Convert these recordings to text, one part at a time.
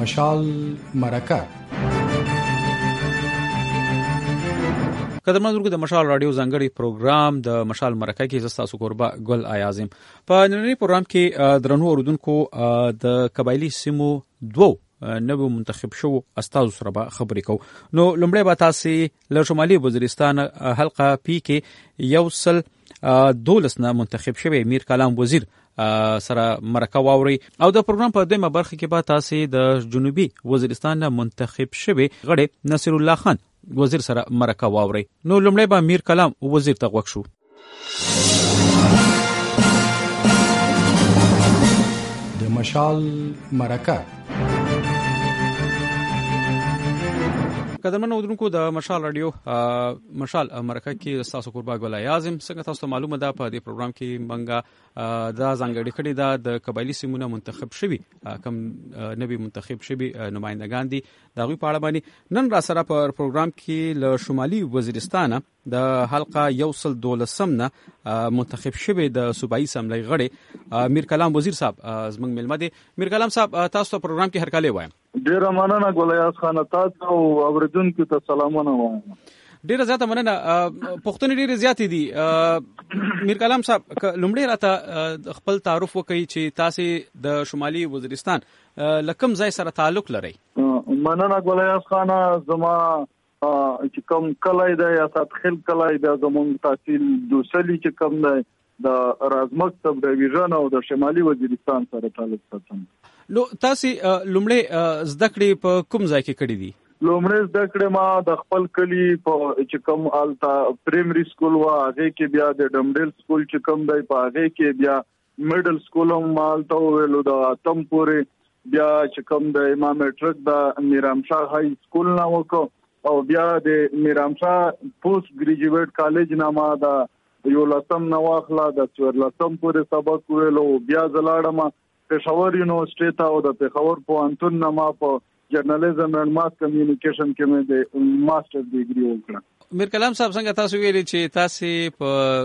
مشال مرکه. قدرمن درګو د مشال رادیو ځانګړي پروګرام د مشال مرکه کې زستا سکوربا ګل ایازم په نننی پروګرام کې درنو اوردونکو د قبایلی سیمو دوو نوو منتخب شو استاد سره به خبرې کو. نو لومړی به تاسو له شمالي وزیرستان حلقه پی کې یوصل 12 نه منتخب شوی میر کلام وزیر سره مرکه واوري او د پروګرام په دمه برخه کې به تاسو د جنوبي وزیرستان منتخب شوی غړي نصر الله خان وزیر سره مرکه واوري. نو لومړی به میر کلام وزیر ته غوښ شو. د مشال مرکه. قدرمن اودونکو د مشال رادیو مشال مرکه کې تاسو قربا ګل ایازم څنګه تاسو معلومه ده په دې پروګرام کې منګه دا ځانګړي کړي دا د قبایلی سیمونه منتخب شوی کم نبی منتخب شوی نمائندگان دي دا غوي په اړه باندې نن را سره په پروګرام کې له شمالي وزیرستان د حلقه یوصل 12 نه منتخب شوی د صوبایي اسمبلی غړي میر کلام وزیر صاحب زمنګ ملمه دي. میر کلام صاحب تاسو په پروګرام کې هرکلی وایم. ډیره مننه ګولیاس خان تاسو او اوریدونکو ته سلامونه وایم. ډیره زیاته مننه. پښتون ډیره زیاتې دي. میر کلام صاحب لومړی راته خپل تعارف وکړي چې تاسو د شمالي وزیرستان لکم ځای سره تعلق لرئ. مننه ګولیاس خان. زما چې کوم کلای دی یا تدخل کلای دی زموږ تحصیل دوسلی چې کوم دی د رازمکتب ډیویژن او د شمالي وزیرستان سره تعلق ساتم. نو تاسو لومړی زده کړې په کوم ځای کې کړې دي؟ لومړی زده کړې ما د خپل کلی په چې کوم التا پرایمري سکول وا هغه کې بیا د ډمډیل سکول چې کوم دی په هغه کې بیا میډل سکول هم مالته ویلو د اتم پورې بیا چې کوم د ما میټرک د میرامشاه های سکول نه وکړ او بیا د میرامشاه پوسټ ګریجویټ کالج نه ما د یو لسم نه واخلا د 14 پورې سبق ویلو بیا زلاړم پېښور یونیورسيټي ته او د پېښور پوهنتون نه ما په جرنالیزم اینڈ ماس کمیونیکیشن کې مې د ماستر ډیګري وکړه. میر کلام صاحب څنګه تاسو ویلي چې تاسو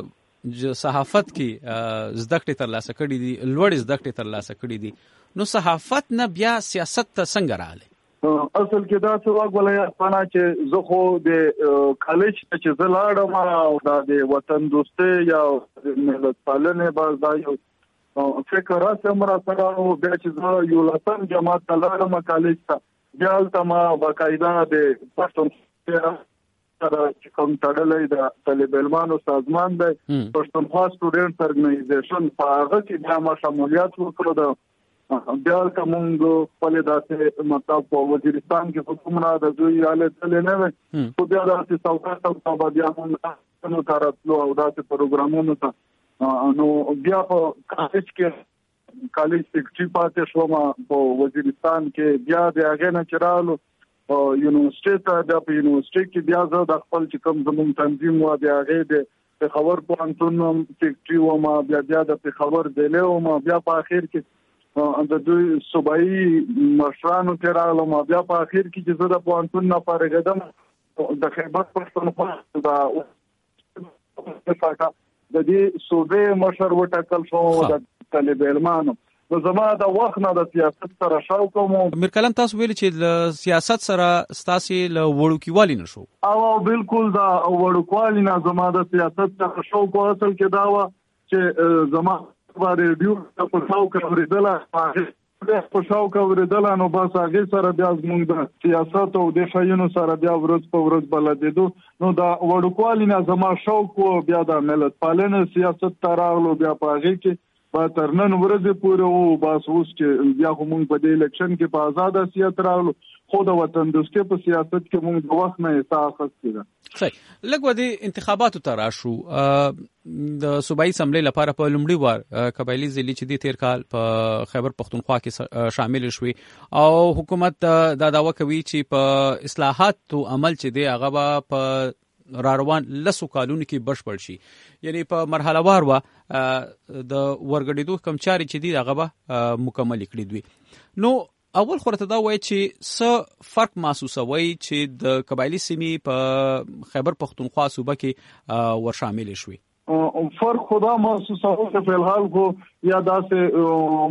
په صحافت کې زده کړې ترلاسه کړې دي لوړ زده کړې ترلاسه کړې دي نو صحافت نه بیا سیاست ته څنګه راغله؟ اصل کې دا څه وګولای اسانه چې زه خو د کالج چې زلاړم او د وطن دوستي یا ملت پالنه باز دا یو فکر راځم را سره او بیا چې زه یو لسم جماعت ته لاړم کالج ته بیا هلته ما باقاعده د پښتون سره چې کوم تړلې د طالب علمانو سازمان دی پښتونخوا سټوډنټس ارګنایزیشن په هغه کې بیا ما شمولیت وکړو د بیا کومو خپل داسې مطلب په وزیرستان کې کومه د دوی اله تل نه وي خو بیا داسې څوکۍ ته بیا موږ نو کاراتلو او داسې پروګرامونو ته نو بیا په کالج کې کالج سیکریټری پاتې شوم په وزیرستان کې بیا د هغه نه چرالو یونیورسيټي ته د یونیورسيټي کې بیا زه د خپل چې کوم زموږ تنظیم و بیا هغه د پېښور پوهنتون سیکریټری و ما بیا د پېښور ضلع و ما بیا په اخر کې د دوی صوبایي مشرانو کې راغلم بیا په اخر کې چې زه د پوهنتون نه فارغېدم د خیبر پښتونخوا د دې صوبې مشر وټاکل شو د طالب علمانو نو زما د وخت نه د سیاست سره شاو کوم. میر کلام تاسو ویل چې د سیاست سره ستاسو له وړوکیوالي نشو او بالکل دا وړوکوالي نه زما د سیاست سره شاو کو اصل کې دا و چې زما ریډیو په شاو کې ورېدله په شاو کې ورېدله نو بس هغه سره بیا موږ د سیاست او د شایونو سره بیا ورځ په ورځ بلدېدو نو دا وړوکوالي نه زما شوق بیا د ملت پالنه سیاست تراغلو بیا په هغه کې په ترنن ورځ پورې او بس اوس چې بیا موږ په دې الیکشن کې په آزاد سیاست راغلو خو د وطن دوستي په سیاست کې موږ د وخت نه احساس کړو. صحیح. لکه د انتخاباتو ته راشو د صوبایي اسمبلی لپاره په لومړي وار قبایلی ضلع چې د تیر کال په خیبر پښتونخوا کې شامل شوي او حکومت دا دعوه کوي چې په اصلاحاتو عمل چې دی هغه په راروان لسو کالونو کې بشپړ شي یعنی په مرحله وار و د ورګډېدو کم چاري چې دی هغه به مکمل کړي دوی. نو اول خورته دا وایي چې څه فرق محسوسوي چې د قبایلی سیمې په خیبر پښتونخوا صوبه کې ور شامل شوي؟ فرق خدا محسوسه چې په الحال کو یا داسې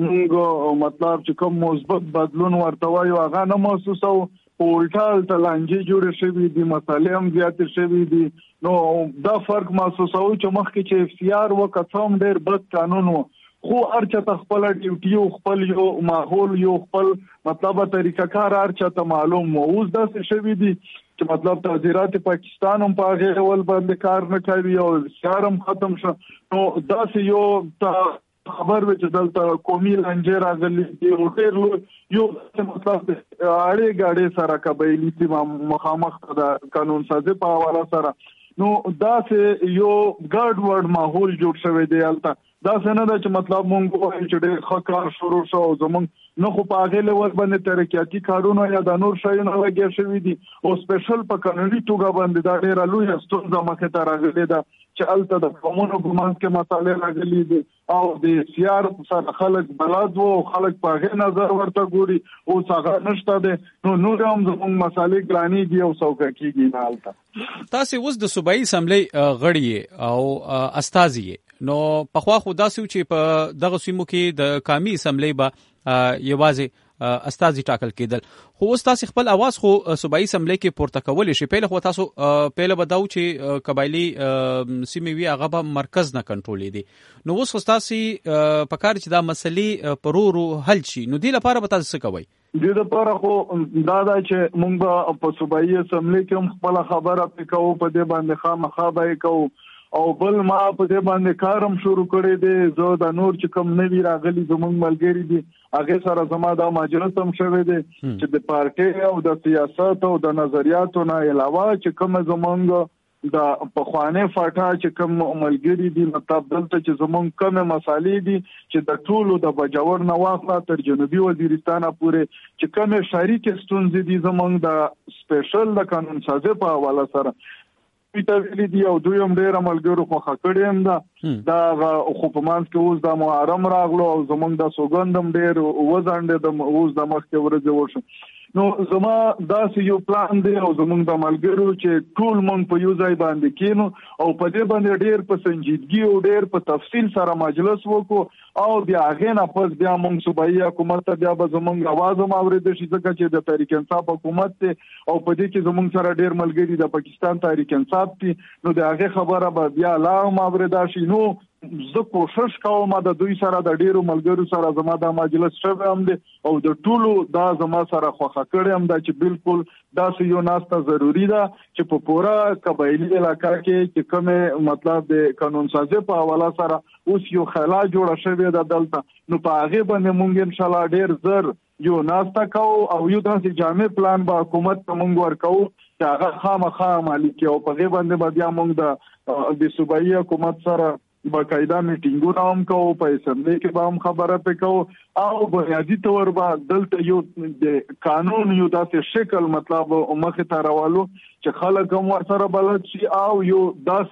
موږ مطلب چې کوم مثبت بدلون ورته وایو هغه نه محسوسه اولټال تلانجی جوړ شوی دي مسالې هم زیات شوی دي نو دا فرق محسوسه چې مخکې چې اختیار وکړم ډېر بد قانون و خو ارچا خپل ډیوټي او خپل یو ماحول یو خپل مطلب طریقه کار ارچا ته معلوم وو اوس داسې شوی دي چې مطلب تعزیرات پاکستان هم په هغه ول باندې کار نه کوي او شارم ختم شو نو داسې یو خبر و چې دلته قومي لنجه راغلي دی او ډېر یو مطلب اړې غاړې سره قبایلی چې مخامخ د قانون سازي په حواله سره نو داسې یو ګډ وډ ماحول جوړ شوی دی البته دا څنګه دا چې مطلب مونږ وایو چې ډېر ښه کار شروع شو زمونږ نه خو په هغه لیول باندې ترقیاتي کارونه یا د نور شیونه لګیا شوي دي او سپیشل په قانوني توګه باندې دا ډېره لویه ستونزه مخې ته راغلې ده چې هلته د قومونو په منځ کې مسالې راغلي دي او د سیار سره خلک بلد وو خلک په هغې نظر ورته ګوري اوس هغه نشته دی نو نور هم زموږ مسالې ګرانېږي او سوکه کېږي نه هلته تاسې اوس د صوبایي اسمبلۍ غړي او استازي نو پخوا خو داسې چې په دغه سیمو کې د قومي اسمبلۍ به یوازې استازي ټاکل کېدل خو اوس تاسو خپل اواز خو صوبایي اسمبلۍ کې پورته کولی شي پیله خو تاسو پیله بداو چې قبایلی سیمې وی هغه به مرکز نه کنټرولې دي نو اوس خو تاسو په کار چې دا مسلې پرورو حل شي نو دې لپاره به تاسو څه کوئ دې لپاره خو دا چې موږ په صوبایي اسمبلۍ کې هم خپل خبره پکاو په دې باندې خامخا به کوو او بل ما په دې باندې کارم شروع کړی دی زه د نور چې کوم نوی راغلي زموږ ملګری دي هغه سره زما دا مجلس هم شوی دی چې د پارټي او د سیاست او د نظریاتو نه علاوه چې کوم زمونږ د پخوانه فاټا چې کوم ملګری دي مطلب دلته چې زمونږ کوم مسالې دي چې د ټولو د بجاور نه واخله تر جنوبي وزیرستان پورې چې کوم شریک ستونزې دي زمونږ د سپیشل د قانون سازي په حواله سره پیټاویلی دی او دوی هم ډېر عملګرو خو خکړې هم دا خو په مانس کې اوس د محرم راغلو او زمونږ د سوګندم ډېر وځانډې د اوس د مخکې ورځ وشو نو زما داسې یو پلان دی او زمونږ د عملګرو چې ټول مونږ په یو ځای باندې کینو او په دې باندې ډېر په سنجیدګي او ډېر په تفصیل سره مجلس وکړو او بیا هغه نه پس بیا مونږ صوبایي حکومت ته بیا به زمونږ आवाज هم اورېدل شي ځکه چې د تحریک انصاف حکومت ته او په دې کې زمونږ سره ډېر ملګري د پاکستان تحریک انصاف دي نو د هغه خبره به بیا لا هم اورېدل شي نو زه کوشش کوم د دوی سره د ډیرو ملګرو سره زما د مجلس شوه هم دي او د ټولو دا زما سره خوخه کړی هم دا چې بالکل دا یو ناسته ضروری ده چې په پورا قبایلی علاقہ کې چې کومه مطلب د قانون سازي په حواله سره اوس یو خلا جوړه شوې ده دلته نو په هغه باندې مونږ ان شاء الله ډیر زر یو ناسته کو او یو داسې جامع پلان به حکومت ته مونږ ورکو چې هغه خامخا عملي کوي او په هغه باندې بیا مونږ د صوبایي حکومت سره باقاعده میټینګونه هم کوو په اسمبلی کې به هم خبره پکو او بنیادی تور به دلته یو د قانون یو داسې شکل مطلب مخې ته راوالو چې خلک هم ورسره بلد شي او یو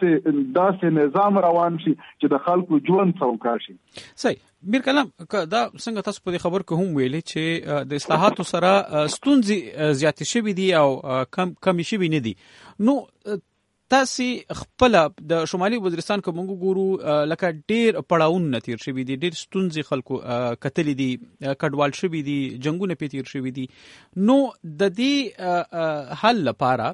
داسې نظام روان شي چې د خلکو ژوند سوکا شي صحیح میر کلام دا څنګه تاسو په خبر کې هم ویلې چې د اصلاحاتو سره ستونزې زیاتې شوي دي او کم شوي نه دي نو تاسو خپل د شمالي وزیرستان کوم ګورو لکه ډیر پړاون نتیر شوی دي ډیر ستونزې خلکو کتلې دي کډوال شوی دي جنگونه پیتیر شوی دي نو د دې حل لپاره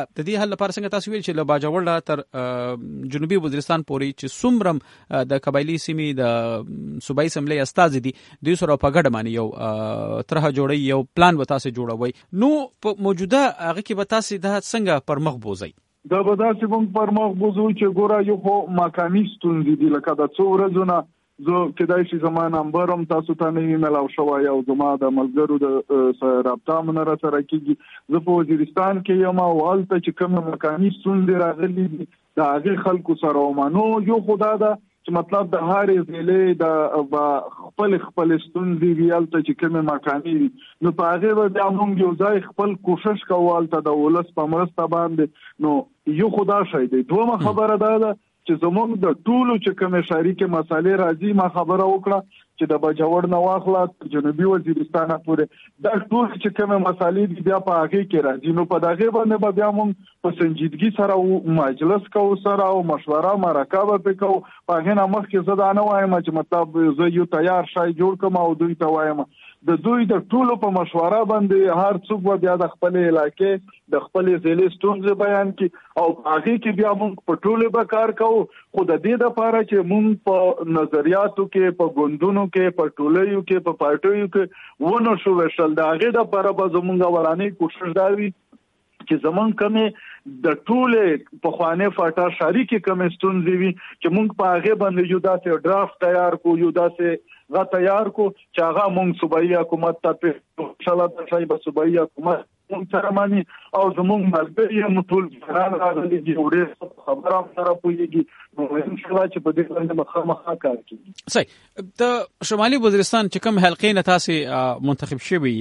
څنګه تاسو ویل چې له باجوړ تر جنوبي وزیرستان پورې چې سومرم د قبایلی سیمې د صوبایي اسمبلی استازي دي دوی سره په ګډه باندې یو طرح جوړي یو پلان به تاسو جوړوي نو په موجوده هغه کې به تاسو د څنګه پرمخ بوزي دا به داسې موږ پرمخ بوزو چې ګوره یو خو مقامي ستونزې دي لکه د څو ورځو نه زه کېدای شي زما نمبر هم تاسو ته نه وي میلاو شوی او زما د ملګرو د رابطه هم نه راسره کېږي زه په وزیرستان کې یم او هلته چې کومې مقامي ستونزې راغلي دي د هغې خلکو سره ومنو یو خو دا ده چې مطلب د هرې ضلعې د خپل ستونزې وي هلته چې کومې مقامي وي نو په هغې به بیا موږ یو ځای خپل کوشش کوو هلته د ولس په مرسته باندې نو یو خو دا شی دی دویمه خبره دا ده چې زموږ د ټولو چې کومې شریکې مسالې راځي ما خبره وکړه چې د بجوړ نه واخله جنوبي وزیرستان پورې دا ټول چې کومه مسالې دي بیا په هغه کې راځي نو په دغه باندې به بیا موږ په سنجیدګي سره مجلس کوو سره او مشوره مرکه به کوو په هغه نه مخکې زه دا نه وایم چې مطلب زه یو تیار شای جوړ کوم او دوی ته وایم د دوی د ټولو په مشوره باندې هر څوک به بیا د خپل علاقې د خپل ضلع ستونزې بیان کی او هغه کې بیا موږ په ټولو به کار کوو خو د دې لپاره چې موږ په نظریاتو کې په ګوندونو کې په ټولیو کې په پارټیو کې ونه شو وشل د هغه لپاره به زموږ ورانه کوشش دا وي چې زمون کمې د ټوله په خوانه فاټا شریک کمې ستونزې وي چې موږ په هغه باندې یو داسې ډرافټ تیار کو یو داسې غا تیار کو چې هغه موږ صوبایي حکومت ته په ان شاء الله د شای په صوبایي حکومت موږ سره مانی او زموږ ملګری هم ټول ځان راغلي دي وړي خبره سره پويږي نو ان شاء الله چې په دې باندې مخه کار کوي صحیح د شمالي وزیرستان چې کوم حلقې نه تاسو منتخب شوی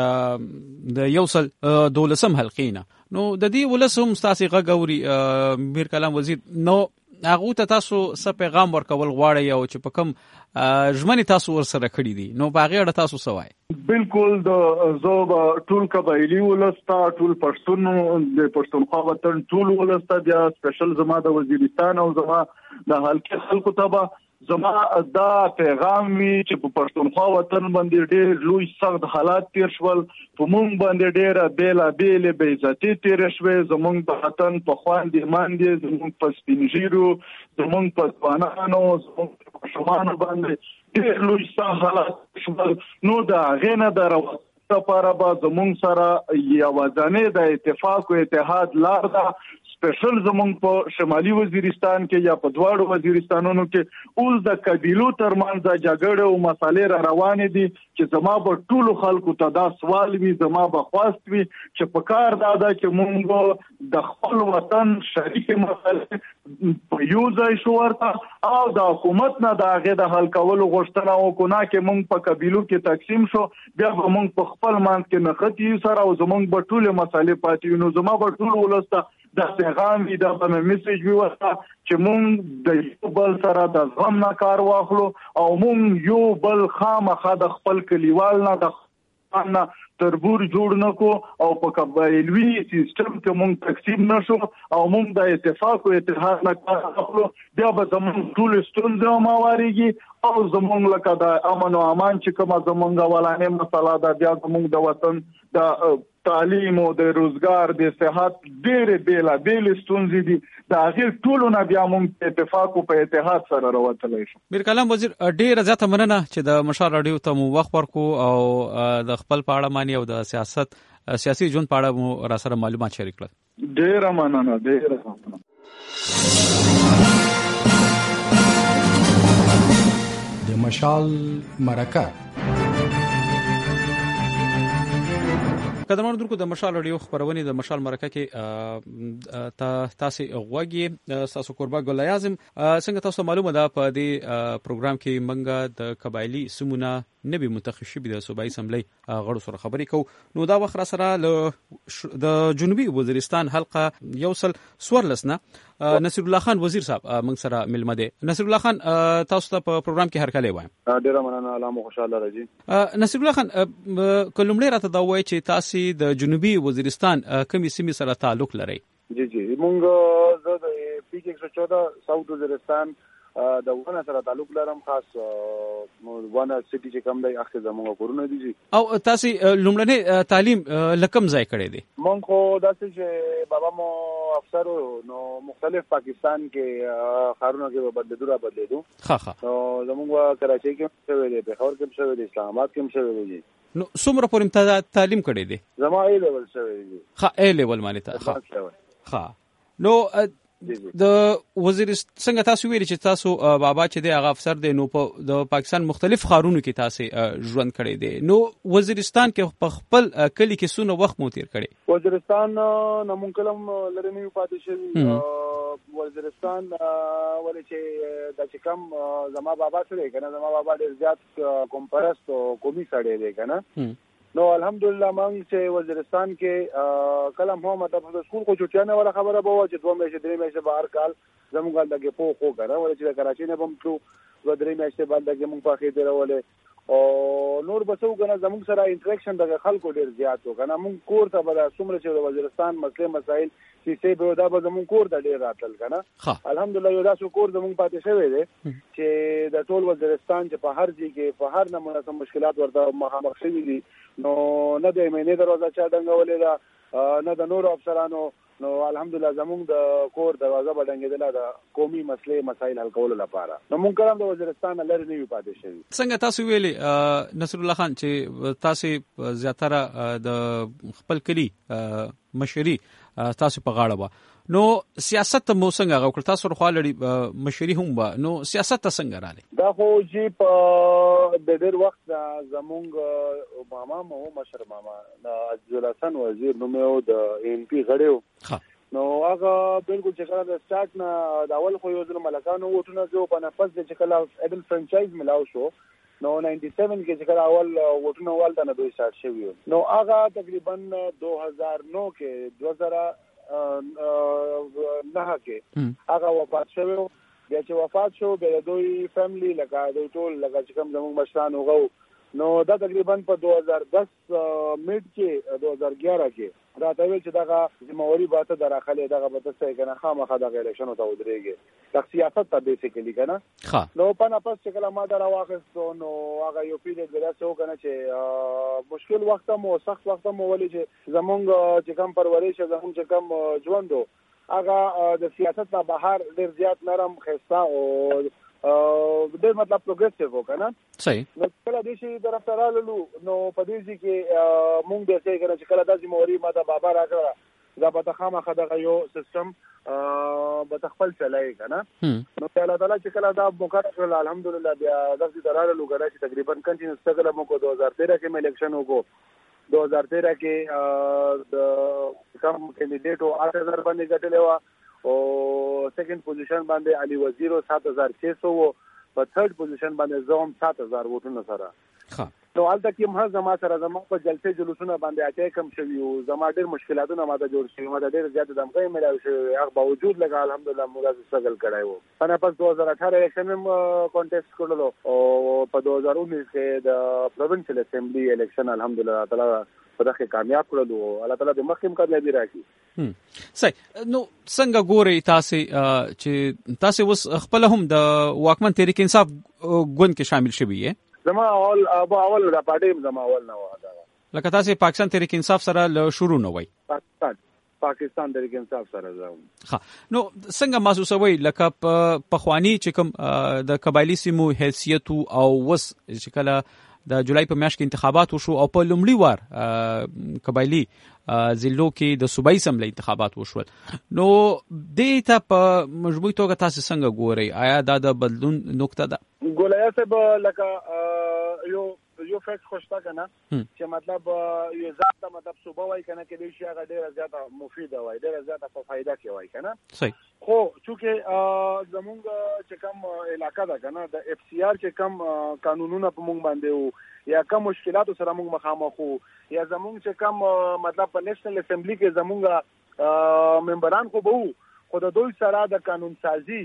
د یوصل دولسم حلقې نه نو د دې ولسم تاسو غووري میر کلام وزیر نو هغه ته تاسو څه پیغام ورکول غواړئ او چې په کوم ژمنې تاسو ورسره کړی دي نو په هغه اړه تاسو څه وایي بالکل د زوب ټول قبایلی ولستا ټول پښتون د پښتونخوا وطن ټول ولستا بیا سپیشل زما د وزیرستان او زما د حلقې خلکو ته زما دا پیغام وی چې په پښتونخوا وطن باندې ډېر لوی سخت حالات تیر شول په مونږ باندې ډېر بیل بې عزتي تیر شوه زمونږ په وطن په خواندې ماندې زمونږ په سپینجیرو زمونږ په ځوانانو زمونږ په شمانو باندې ډېر لوی سخت حالات شول نو دا غینه دروازه لپاره به زمونږ سره یوازانه د اتفاق او اتحاد لار ده سپیشل زمونږ په شمالي وزیرستان کې یا په دواړو وزیرستانونو کې اوس د قبیلو ترمنځ د جګړې او مسالې را روانې دي چې زما به ټولو خلکو ته دا سوال وي زما به خواست وي چې په کار دا ده چې موږ د خپل وطن شریک مسالې په یو ځای شو ورته او د حکومت نه د هغې د حل کولو غوښتنه وکړو نه کې موږ په قبیلو کې تقسیم شو بیا به موږ په خپل منځ کې نښتي سره او زموږ به ټولې مسالې پاتې وي نو زما به ټول ولس ته دا پیغام وی دا په میسج وی ورته چې مونږ د یو بل سره د زغم نه کار واخلو او مونږ یو بل خامخا د خپل کلیوال نه د نه تربور جوړ نکو او په قبایلوي سیستم کې مونږ تقسیم نشو او مونږ د اتفاق او اتحاد نه کار واخلو بیا به زموږ ټول ستونزې ماوریږي او زموږ لکه د امن او امان چې کومه زموږ ولانه مسله ده بیا زموږ د وطن د تعلیم او د روزګار د صحت ډېر بیل ستونزې دي د هغه ټولو نه بیا موږ اتفاق او په اتحاد سره راوتلی شو میر کلام وزیر ډېر زیاته مننه چې د مشال راډیو ته مو وخت ورکو او د خپل پاړه مانی او د سیاسي ژوند پاړه مو را سره معلومات شریک کړل ډېر مننه د مشال مرکه قدرمنو درکو د مشال راډیو خبرونه د مشال مرکه کې تاسو غوږی تاسو قربا ګل اعظم څنګه تاسو معلومه ده په دې پروګرام کې منګه د قبایلی سمونه نبی منتخب شوی د صوبایي اسمبلی غړو سره خبرې کو نو دا وخت سره د جنوبي وزیرستان حلقه یوصل سورلسنه نصیر الله خان وزیر صاحب موږ سره ملمه ده نصیر الله خان تاسو ته په پروګرام کې هرکلی وایم ډیر مننه الله خوشاله راځي نصیر الله خان کلمړې راته دا وایي چې تاسو د جنوبي وزیرستان کومې سیمې سره تعلق لرئ جی موږ د پی کې 114 ساوث وزیرستان د ونه سره تعلق لرم خاص ونه سټي چې کوم دی اخته زموږ کورونه دي او تاسو لومړنی تعلیم لکم ځای کړی دی مونږ خو داسې چې بابا مو افسر نو مختلف پاکستان کې خارونه کې بدلیدو ها نو زموږ کراچۍ کې شوی دی پېښور کې شوی دی اسلام آباد کې شوی دی نو څومره پورې تعلیم کړی دی زما ای لیول شوی دی ها ای لیول معنی ها نو د وزیرستان څنګه تاسو ویل چې تاسو بابا چې د هغه افسر دی نو په د پاکستان مختلف خارونو کې تاسو ژوند کړی دی نو وزیرستان کې په خپل کلی کې سونه وخت مو تیر کړی وزیرستان نمونکلم لرنی پاتې شوی وزیرستان ولې چې د چکم زما بابا سره کنه زما بابا ډیر زیات کوم پرست او قومي سړی دی کنه نو الحمدلله مونږ چې وزیرستان کې کلم هم مطلب د سکول خو چټیانه ولا خبره به و چې 2 میاشتې 3 میاشتې بهر کال زموږ دغه په خو غره ولې چې کراچۍ نه بم ټو 2 میاشتې بعد دغه مونږ په خې درولې او نور بسو کنه زموږ سره انټریکشن د خلکو ډیر زیات و کنه مونږ کور ته به څومره چې د وزیرستان مسایل چې څه به دا به زموږ کور ته ډیر راتل کنه الحمدلله یو داسې کور زموږ پاتې شوی دی چې د ټول وزیرستان چې په هر ځای کې په هر نمونه مشکلات ورته مخامخ شوي دي نو نه د مینې دروازه چا ډنګولې ده نه د نور افسرانو نو الحمدلله زموږ د کور دروازه بډنګېدله د قومي مسایل حل کولو لپاره نو مونږ کلم د وزیرستان لري نه یو پاتې شوی. څنګه تاسو ویلي نصر الله خان چې تاسو زیاتره د خپل کلی مشري تاسو په غاړه و نو سیاست مو څنګه غوړ تاسو خو لري مشري هم و نو سیاست څنګه رااله دا خو جی په د ډېر وخت زمونږ ماما مو مشر ماما عزیز حسن وزیر نو مې د ان پی غړیو نو هغه بالکل چې کله د سٹارټ نه د اول خو یو ځل ملکانو وټونه جو په نفس چې کله ایدل فرانچایز ملاو شو نو 97 کې چې کله اول وټونه والته نه دوی سٹارټ شوی نو هغه تقریبا 2009 کې 2009 کې هغه وفات شوی بیا چې وفات شو بیا دوی فیملی لکه دوی ټول لکه چې کوم زموږ مشران وغو نو دا تقریبا په 2010 میډ کې 2011 کې راته ویل چې دغه ذمہواری باته دراخله دغه به څه کنه خامخا د الیکشن ته ودرېږي د سیاست ته بیسیکلی کنه نو په نفس چې کله ما دا واخستو نو هغه یو پیډ د لاسو کنه چې مشکل وخت مو سخت وخت مو ولې چې زمونږ چې کم پرورش زمونږ چې کم ژوندو هغه د سیاست نه بهر ډیر زیات نرم خسته او ډېر مطلب پروګریسیو وکنه صحیح نو کله د شي طرف ته رالو نو په دې کې مونږ به څه کنه چې کله د ذمہواری ما ته بابا راکړه دا به خامخا دغه یو سیستم به تخپل چلای کنه نو الله تعالی چې کله دا مقرر الحمدلله بیا د دې درالو غره چې تقریبا کنټینیوس څنګه مو کو 2013 کې مې الیکشن وکړو 2013 کې د کوم کینډیډیټ او 8000 باندې ګټلې و او سیکنډ پوزیشن باندې علي وزیر 7600 او په تھرد پوزیشن باندې زوم 7000 ووټونه سره نو حالت کې ما زما سره زما په جلسه جلوسونه باندې اټیک کم شوی او زما ډېر مشکلاتونه ما ته جوړ شوی ما ته ډېر زیات دمغه ملاوي شوی هغه باوجود لګا الحمدلله موږ سټرګل کړای وو انا پس 2018 الیکشن میں کانټیسټ کړلو او په 2019 کې د پروینشل اسمبلی الیکشن الحمدلله تعالی په دغه کامیاب کړلو الله تعالی دې مخکې کړل دی راکی صحیح نو څنګه ګوري تاسو چې تاسو وس خپل هم د واکمن تحریک انصاف ګوند کې شامل شوی یې زما اول د پارټي زما اول نه و لکه تاسو پاکستان تحریک انصاف سره له شروع نه وای پاکستان تحریک انصاف سره زم نو څنګه محسوسوي لکه په خواني چې کوم د قبایلی سیمو حیثیت او وس چې کله د جولای په میاشت کې انتخابات وشو او په لومړي وار قبایلی ضلعو کې د صوبایي اسمبلی انتخابات وشول نو دې ته په مجموعي توګه تاسو څنګه ګورئ آیا دا د بدلون نقطه ده ګولیا صاحب لکه یو فیکټ خوشتا کنه چې مطلب یو ذات مطلب صوبه وای کنه کې د شي هغه ډیره زیاته مفیده وای ډیره زیاته په فائدہ کې وای کنه صحیح خو چې زمونږ چې کوم علاقہ ده کنه د اف سی آر چې کوم قانونونه په مونږ باندې وو یا کوم مشکلات سره مونږ مخامخ وو یا زمونږ چې کوم مطلب په نېشنل اسمبلی کې زمونږ ممبران خو به وو خو د دوی سره د قانون سازي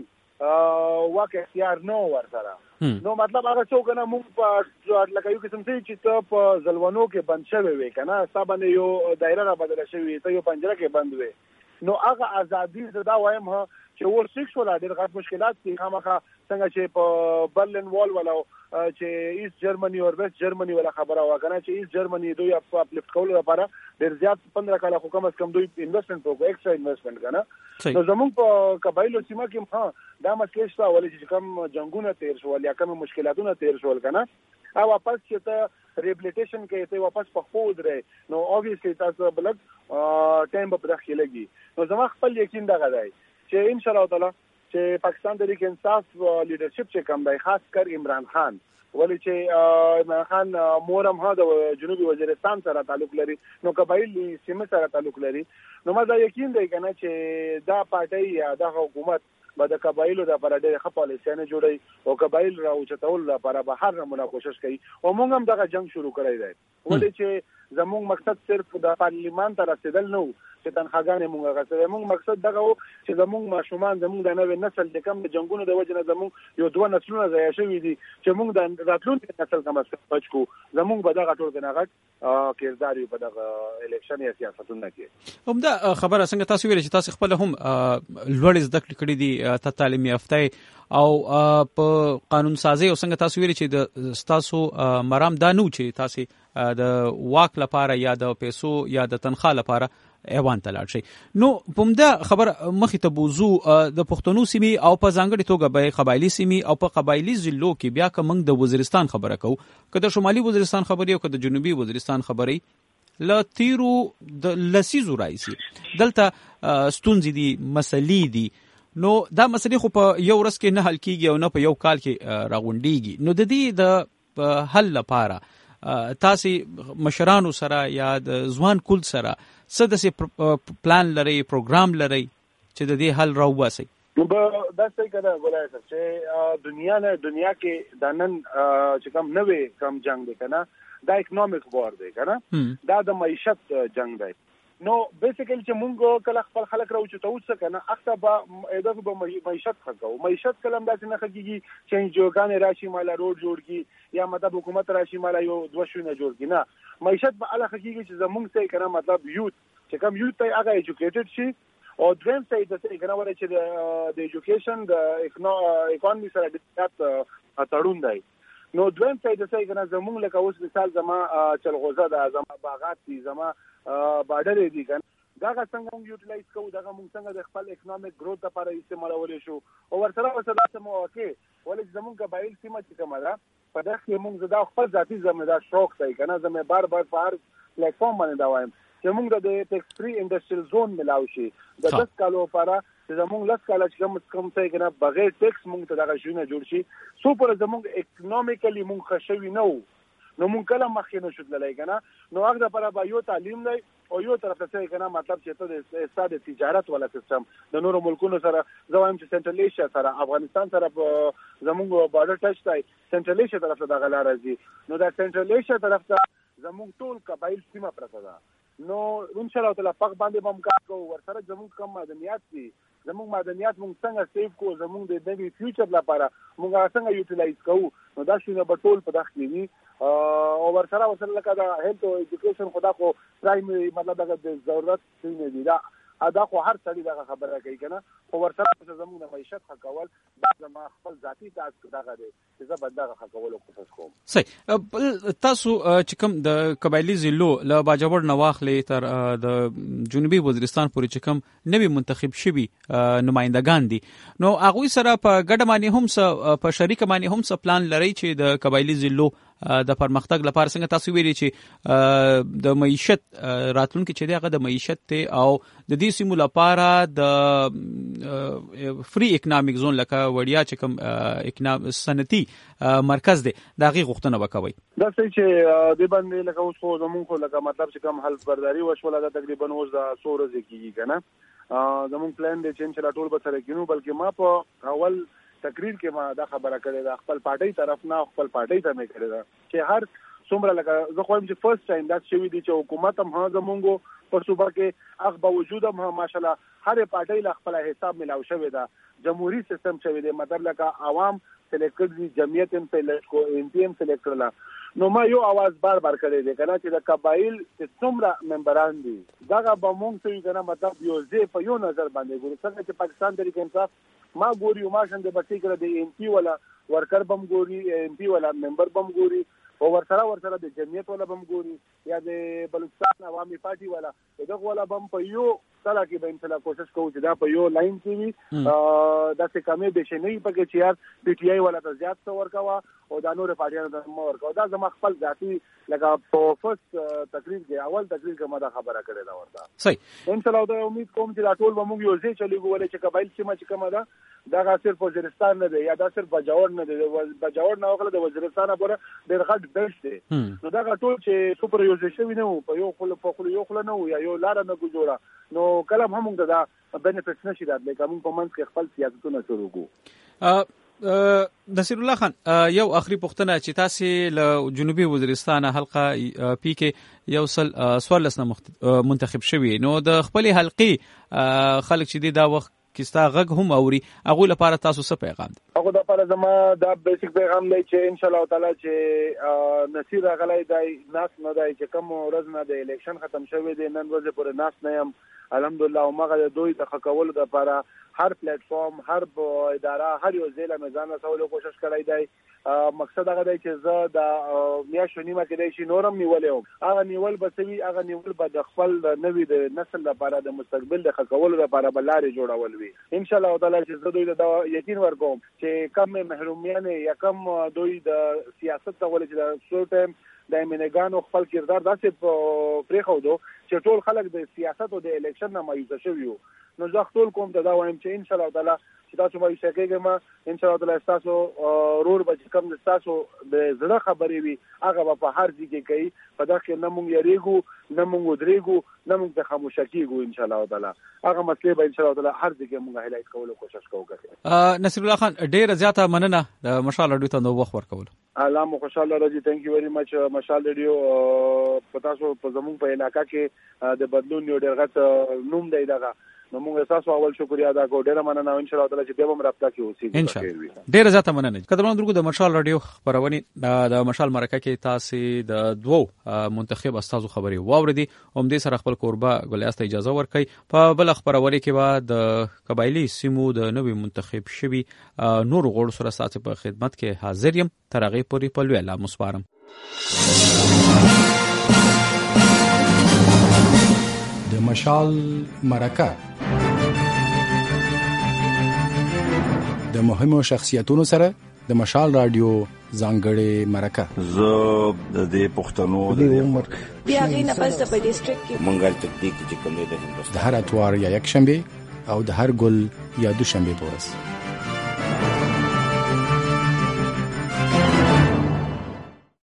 واقع اختیار نو ورسره نو مطلب هغه څو کنه مونږ په لکه یو قسم چې ته په زلونو کې بند شوی وي کنه صاحب یو دایره را بدل شوی ته یو پنجره کې بند وي نو هغه ازادي زدا وایم ها چې ور سیکس ولا ډېر غټ مشکلات دي خامخا څنګه چې په برلین وال ولا چې ایست جرمنی او ویست جرمنی ولا خبره واکنه چې ایست جرمنی دوی اپلیفټ کول لپاره ډېر زیات 15 کاله خو کم از کم دوی انویسټمنت وکړي ایکسترا انویسټمنت کنه نو زموږ په قبایلو سیمه کې ها دا مسله شته ولې چې کوم جنگونه تیر شول یا کوم مشکلاتونه تیر شول کنه او واپس چې ته ریبلیټیشن کې ته واپس په خو درې نو اوبویسلی تاسو بلد ټایم په داخله لګي نو زما خپل یقین دغه دی چې ان شاء الله تعالی چې پاکستان تحریک انصاف لیډرشپ چې کوم دی خاص کر عمران خان ولی چې عمران خان مورم ها د جنوبي وزیرستان سره تعلق لري نو قبایلی سیمه سره تعلق لري نو ما دا یقین دی کنه چې دا پارټي یا دا حکومت به د قبایلو د لپاره ډېر ښه پالیسیانه جوړي او قبایل راوچتول لپاره به هر نمونه کوشش کوي او موږ هم دغه جنگ شروع کړی دی ولې چې زموږ مقصد صرف د پارلیمان ته رسیدل نه چې تنخواګانې مونږ غوښتل. مونږ مقصد دغه و چې زموږ ماشومان زموږ د نوې نسل د کم د جنگونو د وجه نه زموږ یو 2 نسلونه ضایع شوي دي چې مونږ د راتلونکي نسل کم بچ کو. زموږ به دغه ټول نه غټ کردار په دغه الیکشن یا سیاستونو کې. همدا خبره څنګه تاسو ویل چې تاسو خپل هم لوړ زده کړې کړې دي ته تعلیم یافته او په قانون سازي او څنګه تاسو ویل چې د تاسو مرام دا نو چې تاسو د واک لپاره یا د پیسو یا د تنخواه لپاره ایوان ته لاړ شي. نو پمدا خبر مخې ته بوزو د پښتنو سیمې او په ځانګړي توګه به قبایلی سیمې او په قبایلی ضلعو کې بیا کوم د وزیرستان خبره کوو که د شمالي وزیرستان خبرې او که د جنوبي وزیرستان خبرې ل تیرو د لسیزو راځي دلته ستونزې دي مسلې دي. نو دا مسلې خو په یو ورځ کې نه حل کیږي او نه په یو کال کې راغونډيږي. نو د دې د حل لپاره تاسو مشرانو سره یا د ځوان کول سره څه د پلان لري پروګرام لري چې د دې حل راوباسي؟ نو دا څه کړه غوړای چې دنیا کې د نن چې کوم نوې کم جنگ دی کنه دا اکونومیک وار دی کنه دا د معیشت جنگ دی. نو بیسیکلی چې مونږ کله خپل خلک راوچو څه کنه اخته به ادغه به معیشت خګو معیشت کلم داسې نه خګيږي چې جوګان راشي مال روډ جوړ کی یا مطلب حکومت راشي مال یو 2 شونه جوړ کی نه معیشت به الله خګيږي چې زمونږ څه کنه مطلب یوت چې کوم یوت ته هغه ایجوکیټډ شي او دریم څه د څه کنه ولې چې د ایجوکیشن د اکانومي سره د تړون دی. نو دویم څه د څه کنه زمونږ لکه اوس مثال زما چلغوزه د زما باغات دي زما بارډر دي کنه دا څنګه موږ یوټیلایز کوو دا موږ څنګه د خپل اکونومیک گروث لپاره استعمالول شو او ورسره سمو کې ولې زمونږ قبایل سیمه چې کومه ده په دغه موږ زدا خپل ذاتی زمیندار شوق دی کنه زمې بار په هر پلیټ فارم باندې دا وایم چې موږ د ټیکس فری انډستریل زون ملاو شي د 10 کالو لپاره چې زمونږ لږ کال چې کوم څه کنه بغیر ټیکس موږ ته دغه شونه جوړ شي سو پر زمونږ اکونومیکلی موږ خښوي نو موږ کله مخکې نشو تللی کنه نو هغه لپاره به یو تعلیم دی او یو طرف ته کنه مطلب چې ته د استاد تجارت ولا سیستم د نورو ملکونو سره زوایم چې سنټرل ایشیا سره افغانستان سره زمونږ بارډر ټچ دی سنټرل ایشیا طرف ته دغه لار راځي نو دا سنټرل ایشیا طرف ته زمونږ ټول قبایل سیمه پرته ده. نو ان شاء الله تعالی پاک باندې بم کار کوو ورسره زمونږ کم معدنیات دي زمونږ معدنیات موږ څنګه سیو کو زمونږ د نوي فیوچر لپاره موږ څنګه یوټیلایز کوو نو دا شنو به ټول په داخلي وي او ورسره لکه دا هیلث او ایجوکیشن خدا خو پرایمری مطلب د ضرورت څه دي دا خو هر څړي دا خبره کوي کنه خو ورسره زموږ د معیشت حقول دا زما خپل ذاتی تاسو دغه دی چې زه بدغه حقول کوشش کوم. صحیح تاسو چې کوم د قبایلی ضلعو له باجوړ نواخلې تر د جنوبي وزیرستان پورې چې کوم نوی منتخب شوي نمائندگان دي نو هغه سره په ګډه باندې هم په شریک باندې هم څه پلان لري چې د قبایلی ضلعو د پرمختګ لپاره څنګه تاسو ویلي چې د معیشت راتلونکي چې دغه د معیشت ته او د دې سیمو لپاره د فری اکونومیک زون لکه وړیا چې کوم صنعتي مرکز دی دا غي غوښتنه وکوي. دا چې د باندې لکه اوس خو زمونږ لکه مطلب چې کوم حل برداري وشوله دا تقریبا اوس د 100 ورځې کېږي کنه زمونږ پلان دی چې ټول به سره کینو بلکې ما په اول تقریر کې ما دا خبره کړې ده خپل پارټي طرف نه خپل پارټي ته مې کړې ده چې هر څومره لکه زه خو هم چې فرست ټایم دا شوی دی چې حکومت هم زمونږ په صوبه کې هغه باوجود هم ماشاءالله هر پارټي له خپل حساب ملاو شوی ده جمهوریت سیستم شوی دی مطلب لکه عوام سلیکټډ دي جمعیت هم سلیکټ کو ام پی ام سلیکټ کړل نو ما یو आवाज بار کړی دی کنه چې د قبایل څومره ممبران دي داغه به مونږ ته کنه مطلب یو ځې په یو نظر باندې ګوري څنګه چې پاکستان طریقې انصاف ما ګوري او ما څنګه به څنګه د ام پی ولا ورکر بم ګوري ام پی ولا ممبر بم ګوري او ورسره د جمعیت ولا بم ګوري یا د بلوچستان عوامي پارټي ولا دغه ولا بم په یو سره کې به انشاءالله کوشش کوو چې دا په یو لاین کې وي دا څه کمې به شي نه پکې چې یار پی ټی آی ولا ته زیات څه ورکوا او دا نور پارټیانو ته مو ورکوا دا زما خپل ذاتی لکه په فرست تقریر کې اول تقریر کې ما دا خبره کړې دا ورته. صحیح ان شاء الله دا امید کوم چې دا ټول به موږ یو ځای چلیږو ولې چې قبایل چې کومه ده دا صرف وزیرستان نه دی یا دا صرف باجوړ نه دی باجوړ نه وغله د وزیرستان پورې ډېر غټ بیلټ دی نو دا ټول چې سوپرایزیشن نه په یو خپل نه یا یو لار نه جوړه نو کله هم موږ دا بینیفټس نشي راتلی کوم په منځ کې خپل سیاستونه شروع کو. نصیر الله خان یو اخري پوښتنه چې تاسو له جنوبي وزیرستان حلقه پی کې یو سوال لسنه منتخب شوی نو د خپل حلقي خلک چې دا وخت کستا غږ هم اوري هغه لپاره تاسو څه پیغام دی هغه د لپاره زما دا بیسیک پیغام دی چې ان شاء الله تعالی چې نصیر غلای دی ناس نه دی چې کوم ورځ نه د الیکشن ختم شوی دی نن ورځ پورې ناس نه يم الحمدلله او مغه دوی د خکول د لپاره هر پلیټ فارم هر اداره هر یو ځای له میدان سره کوشش کړی دی مقصد هغه دی چې زه د میاشتو نیمه کې دی شي نورم نیولې هغه نیول بسوي هغه نیول به د خپل نوې د نسل لپاره د مستقبل د خکول لپاره بلاري جوړول وي ان شاء الله تعالی چې زه دوی د یقین ورکوم چې کم محرومیان یا کم دوی د سیاست ته ولې د شو ټایم د امنګانو خپل کردار داسې پرېخو دو چې ټول خلک د سیاست او د الیکشن نه مایوسه شوي وو نو زه ټول کوم ته دا وایم چې ان شاء الله تعالی چې تاسو مایوسه کېږئ ان شاء الله تعالی تاسو رور به کوم تاسو د زړه خبرې وي هغه په هر ځای کې کوي په دغه نه مونږ یریږو نه مونږ درېږو نه مونږ ته خاموشه کېږو ان شاء الله تعالی هغه مسلې به ان شاء الله تعالی هر ځای کې مونږ هایلایټ کولو کوشش کوو. نصیر الله خان ډیر زیاته مننه د مشال رادیو ته نو وخت ورکول. الله مو خوشاله راځي. ثانک یو ویری مچ مشال رادیو پتا شو په زموږ په علاقہ کې د بدلون یو ډیر غټ نوم دی دغه نو موږ تاسو اول شکریا ادا کوو ډیر مننه ان شاء الله تعالی چې به هم رابطه کې اوسې ان شاء الله ډیر زیاته مننه. قدرمن درګو د مشال رادیو خبرونه د مشال مرکه کې تاسو د دوو منتخب استادو خبري واوردي هم دې سره خپل قربا ګلیاست اجازه ورکړي په بل خبرونه کې بعد د قبایلی سیمو د نوې منتخب شوی نور غوړ سره ساتي په خدمت کې حاضر یم ترغه پوری په لوی الله مسپارم. د مشال مرکه د مهمو شخصیتونو سره د مشال رادیو ځانګړې مرکه زه د دې پښتنو د عمر بیا غینه پس په ډیسټریکټ کې منګل تکتیک چې کوم د هندوستان د هر اتوار یا یک شنبه او د هر ګل یا دوشنبه په ورځ